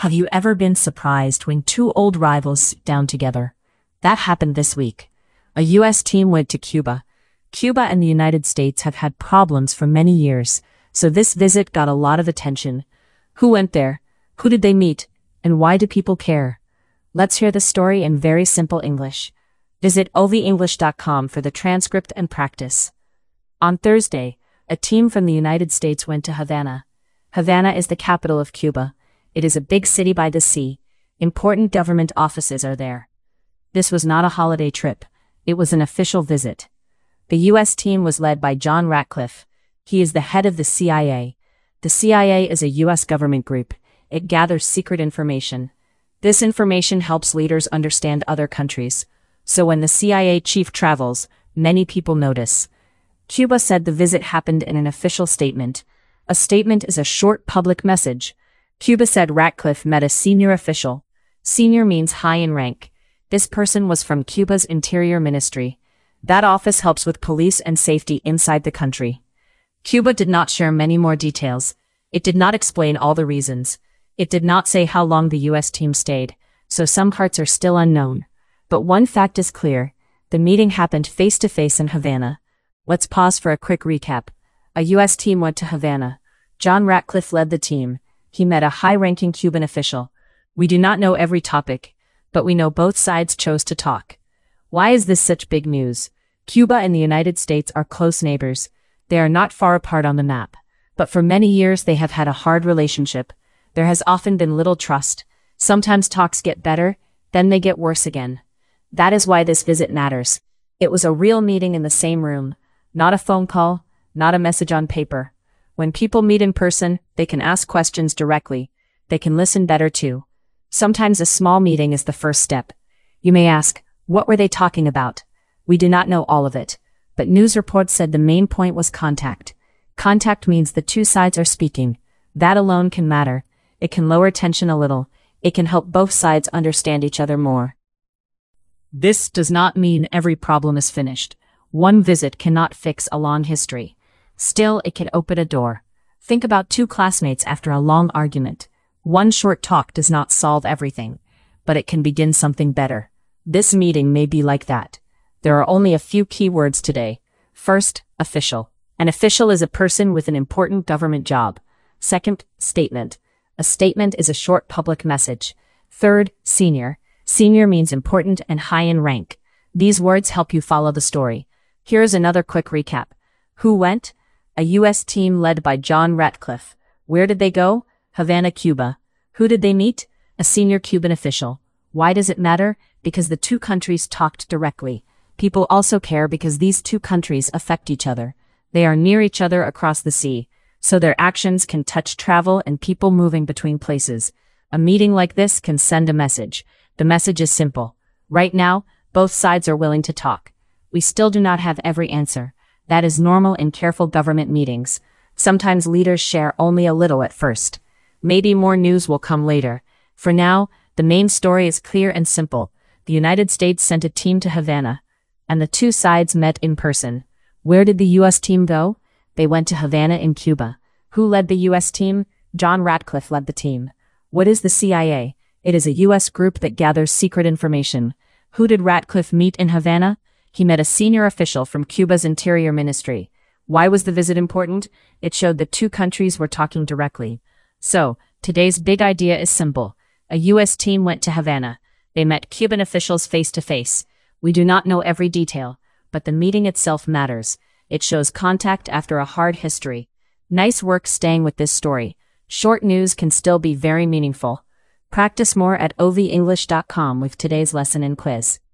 Have you ever been surprised when two old rivals sit down together? That happened this week. A U.S. team went to Cuba. Cuba and the United States have had problems for many years, so this visit got a lot of attention. Who went there? Who did they meet? And why do people care? Let's hear the story in very simple English. Visit ovenglish.com for the transcript and practice. On Thursday, a team from the United States went to Havana. Havana is the capital of Cuba. It is a big city by the sea. Important government offices are there. This was not a holiday trip. It was an official visit. The U.S. team was led by John Ratcliffe. He is the head of the CIA. The CIA is a U.S. government group. It gathers secret information. This information helps leaders understand other countries. So when the CIA chief travels, many people notice. Cuba said the visit happened in an official statement. A statement is a short public message. Cuba said Ratcliffe met a senior official. Senior means high in rank. This person was from Cuba's Interior Ministry. That office helps with police and safety inside the country. Cuba did not share many more details. It did not explain all the reasons. It did not say how long the U.S. team stayed, so some parts are still unknown. But one fact is clear. The meeting happened face-to-face in Havana. Let's pause for a quick recap. A U.S. team went to Havana. John Ratcliffe led the team. He met a high-ranking Cuban official. We do not know every topic, but we know both sides chose to talk. Why is this such big news? Cuba and the United States are close neighbors. They are not far apart on the map, but for many years they have had a hard relationship. There has often been little trust. Sometimes talks get better, then they get worse again. That is why this visit matters. It was a real meeting in the same room, not a phone call, not a message on paper. When people meet in person, they can ask questions directly. They can listen better too. Sometimes a small meeting is the first step. You may ask, what were they talking about? We do not know all of it, but news reports said the main point was contact. Contact means the two sides are speaking. That alone can matter. It can lower tension a little. It can help both sides understand each other more. This does not mean every problem is finished. One visit cannot fix a long history. Still, it can open a door. Think about two classmates after a long argument. One short talk does not solve everything, but it can begin something better. This meeting may be like that. There are only a few key words today. First, official. An official is a person with an important government job. Second, statement. A statement is a short public message. Third, senior. Senior means important and high in rank. These words help you follow the story. Here's another quick recap. Who went? A U.S. team led by John Ratcliffe. Where did they go? Havana, Cuba. Who did they meet? A senior Cuban official. Why does it matter? Because the two countries talked directly. People also care because these two countries affect each other. They are near each other across the sea, so their actions can touch travel and people moving between places. A meeting like this can send a message. The message is simple. Right now, both sides are willing to talk. We still do not have every answer. That is normal in careful government meetings. Sometimes leaders share only a little at first. Maybe more news will come later. For now, the main story is clear and simple. The United States sent a team to Havana, and the two sides met in person. Where did the U.S. team go? They went to Havana in Cuba. Who led the U.S. team? John Ratcliffe led the team. What is the CIA? It is a U.S. group that gathers secret information. Who did Ratcliffe meet in Havana? He met a senior official from Cuba's Interior Ministry. Why was the visit important? It showed that two countries were talking directly. So, today's big idea is simple. A U.S. team went to Havana. They met Cuban officials face-to-face. We do not know every detail, but the meeting itself matters. It shows contact after a hard history. Nice work staying with this story. Short news can still be very meaningful. Practice more at ovenglish.com with today's lesson and quiz.